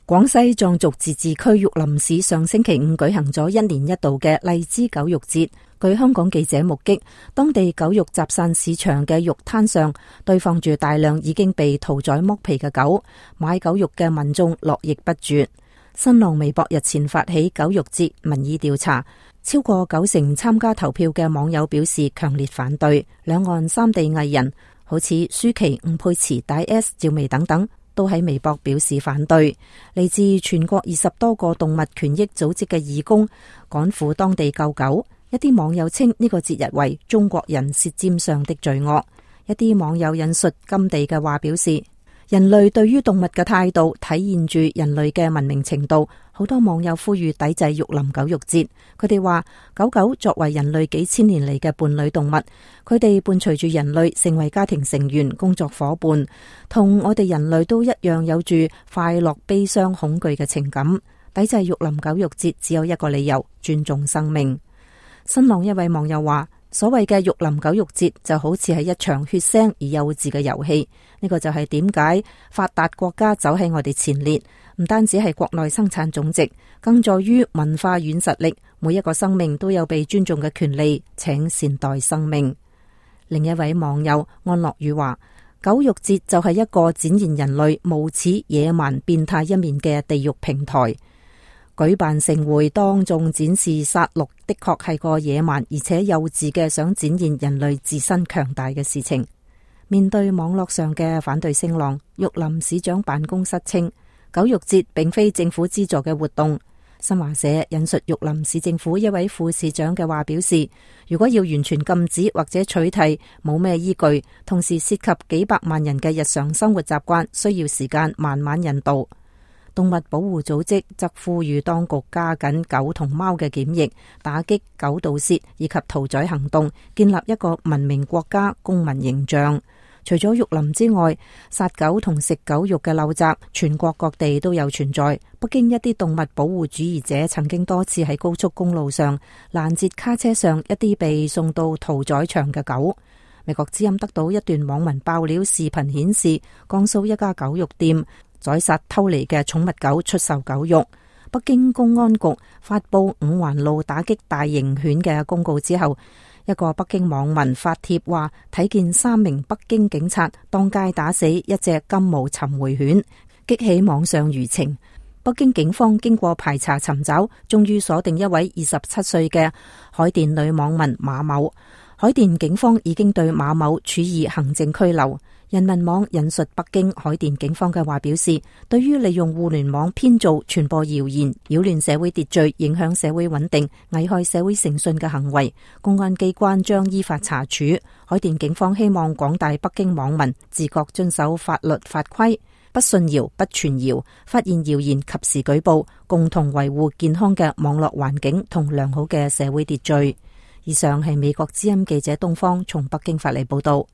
廣西壯族自治區玉林市上星期五舉行咗一年一度嘅荔枝狗肉節。據香港記者目擊，當地狗肉集散市場嘅肉攤上堆放住大量已經被屠宰剝皮嘅狗，買狗肉嘅民眾絡繹不絕。新浪微博日前發起狗肉節民意調查，超過90%參加投票嘅網友表示強烈反對。兩岸三地藝人好似舒淇、吳佩慈、大 S、趙薇等等，都喺微博表示反對。嚟自全國20多個動物權益組織嘅義工趕赴當地救狗。一啲網友稱呢個節日為中國人舌尖上的罪惡。一啲網友引述甘地嘅話表示，人類對於動物嘅態度體現住人類嘅文明程度。好多網友呼籲抵制玉林狗肉節。佢哋話，狗狗作為人類幾千年嚟嘅伴侶動物，佢哋伴隨住人類成為家庭成員、工作伙伴，同我哋人類都一樣有住快樂、悲傷、恐懼嘅情感。抵制玉林狗肉節只有一個理由：尊重生命。新浪一位網友話，所謂嘅玉林狗肉節就好似係一場血腥而幼稚嘅遊戲。呢個就係點解發達國家走喺我哋前列，唔單止係國內生產總值，更在於文化軟實力。每一個生命都有被尊重嘅權利，請善待生命。另一位網友安樂宇話，狗肉節就係一個展現人類無恥、野蠻、變態一面嘅地獄平台。舉辦盛會當眾展示殺戮，的確係個野蠻而且幼稚嘅想展現人類自身強大嘅事情。面對網絡上嘅反對聲浪，玉林市長辦公室稱，狗肉節並非政府資助嘅活動。新華社引述玉林市政府一位副市長嘅話表示，如果要完全禁止或者取締，冇咩依據，同時涉及幾百萬人嘅日常生活習慣，需要時間慢慢引導。動物保護組織則呼籲當局加緊狗同貓嘅檢疫，打擊狗盜竊以及屠宰行動，建立一個文明國家公民形象。除咗玉林之外，殺狗同食狗肉嘅陋習全國各地都有存在。北京一啲動物保護主義者曾經多次喺高速公路上攔截卡車上一啲被送到屠宰場嘅狗。美國之音得到一段網民爆料視頻顯示，江蘇一家狗肉店宰殺偷嚟嘅寵物狗，出售狗肉。北京公安局發佈五環路打擊大型犬嘅公告之後，一個北京網民發帖話睇見3名北京警察當街打死一隻金毛尋回犬，激起網上輿情。北京警方經過排查尋找，終於鎖定一位27歲嘅海淀女網民馬某。海淀警方已經對馬某處以行政拘留。人民網引述北京海淀警方嘅話表示，對於利用互聯網編造、傳播謠言、擾亂社會秩序、影響社會穩定、危害社會誠信嘅行為，公安機關將依法查處。海淀警方希望廣大北京網民自覺遵守法律法規，不信謠、不傳謠，發現謠言及時舉報，共同維護健康嘅網絡環境同良好嘅社會秩序。以上係美國之音記者東方從北京發嚟報道。